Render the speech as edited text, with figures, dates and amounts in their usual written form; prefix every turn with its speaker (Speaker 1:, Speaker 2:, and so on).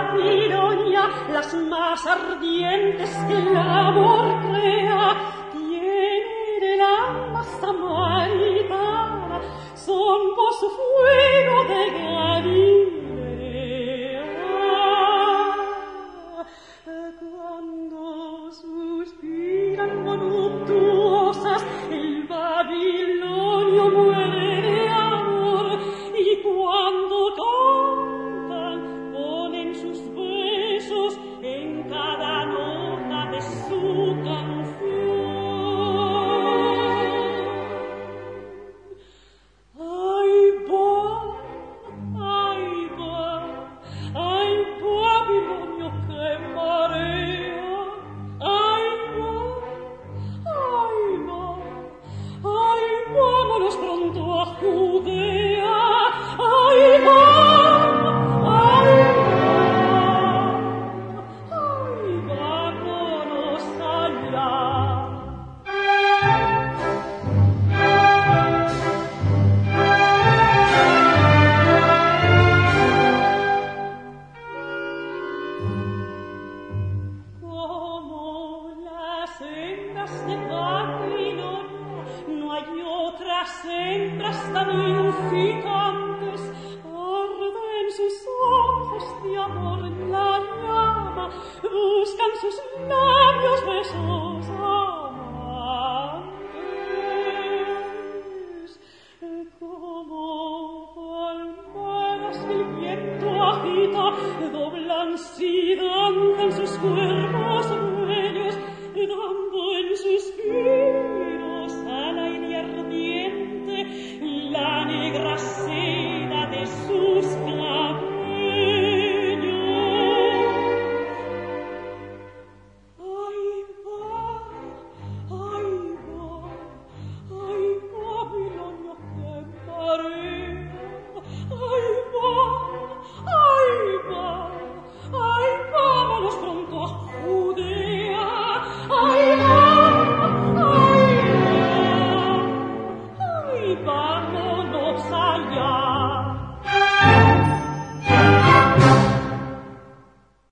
Speaker 1: Babilonia, las más ardientes que el amor crea, tienen el alma samaritana, son por su fuego de Galilea. Cuando suspiran voluptuosas, el Babilonio muere de amor, y cuando cantan, ponen sus besos en cada nota de su canción. Ay, Babilonio que marea, ay, vámonos pronto a Judea, ay, vámonos allá. De Babilonia, no hay otras hembras tan insignificantes, arden sus ojos de amor en la llama, buscan sus labios besos amantes, como palmeras que el viento agita, doblan y danzan sus cuerpos